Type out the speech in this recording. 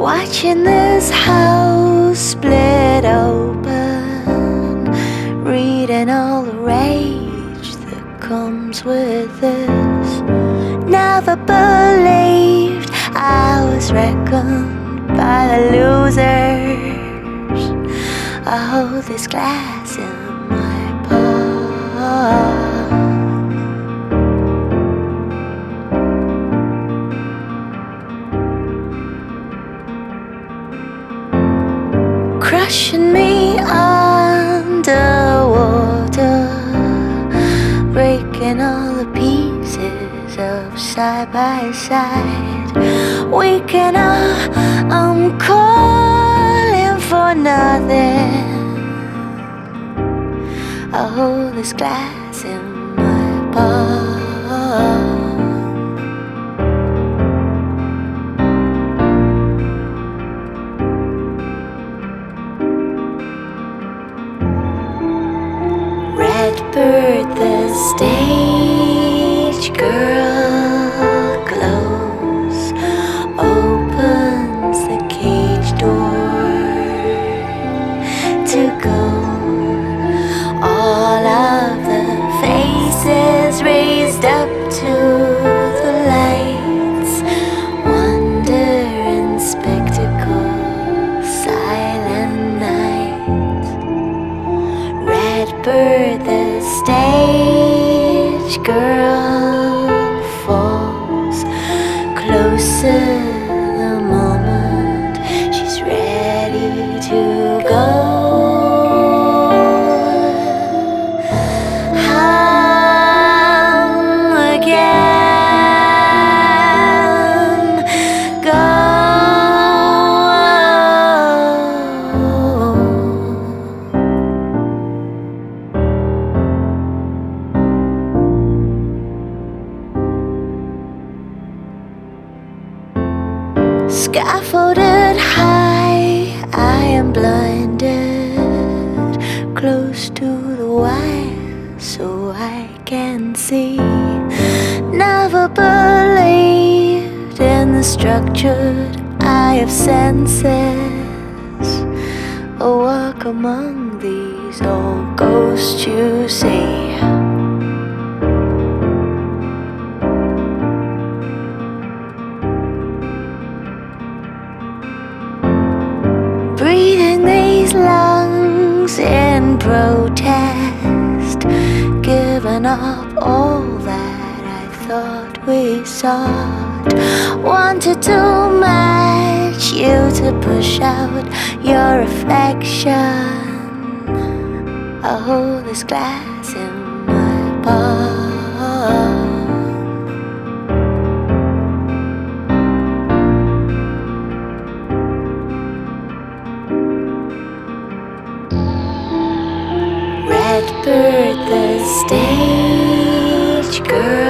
Watching this house split open, reading all the rage that comes with this. Never believed I was reckoned by the losers. I hold this glass in my palm. Crushing me underwater, breaking all the pieces of side by side. Waking up, I'm calling for nothing. I hold this glass in my palm. Redbird, the stage girl glows, opens the cage door to go. All of the faces raised up to the lights, wonder and spectacle, silent night. Redbird, the stage girl falls closer the moment she's ready to go. Hum again, go. Scaffolded high, I am blinded, close to the wire so I can see. Never believed in the structured eye of senses. A walk among these old ghosts you see. Breathing these lungs in protest, giving up all that I thought we sought. Wanted to match you, to push out your reflection. I hold this glass in my palm. Redbird, the stage girl.